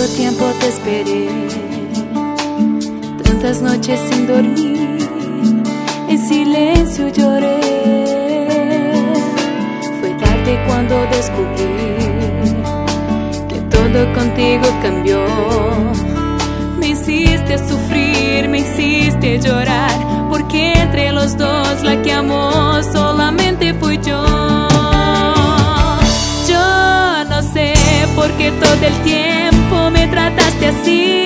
tiempo te esperé, tantas noches sin dormir, en silencio lloré. Fue tarde cuando descubrí que todo contigo cambió. Me hiciste sufrir, me hiciste llorar, porque entre los dos la que amó solamente fui yo. Yo no sé por qué todo el tiempo me trataste así.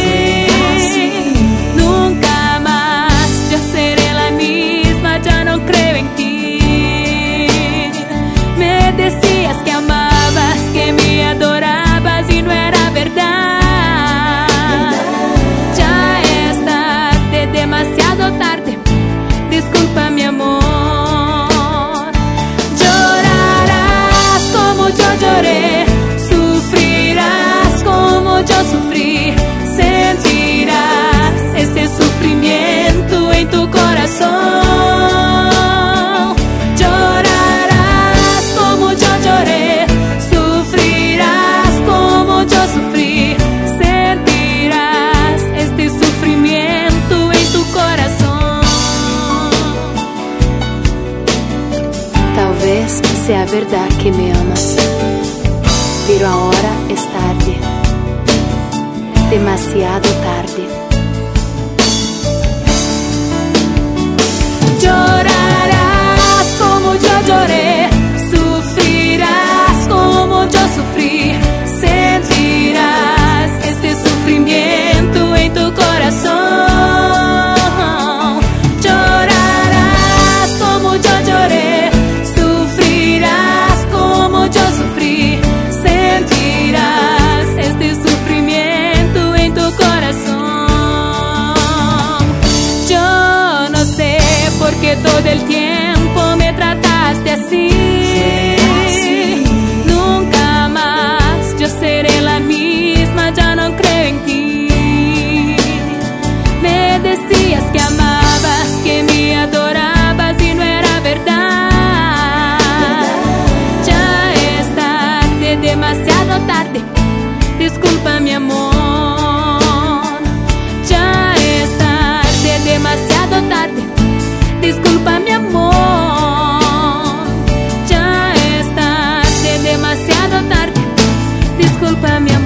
Nunca más yo seré la misma, ya no creo en ti. Me decías que amabas, que me adorabas y no era verdad. Ya es tarde, demasiado tarde, disculpa mi amor. Llorarás como yo lloré, sufrirás como yo sufrí, sentirás este sufrimiento en tu corazón. Llorarás como yo lloré, sufrirás como yo sufrí, sentirás este sufrimiento en tu corazón. Talvez sea verdad que me amas, pero ahora es tarde, demasiado tarde. Llorarás como yo lloré, sufrirás como yo sufrí, sentirás este sufrimiento en tu corazón. Llorarás como yo lloré, sufrirás como yo sufrí, sentirás este sufrimiento en tu corazón. Yo no sé por qué todo el tiempo me trataste así. Nunca más yo seré la misma, ya no creo en ti. Me decías que amabas, que me adorabas y no era verdad. Ya es tarde, demasiado tarde, disculpa mi amor. Ya es tarde, demasiado tarde, disculpa mi amor. Ya es tarde, demasiado tarde, disculpa mi amor.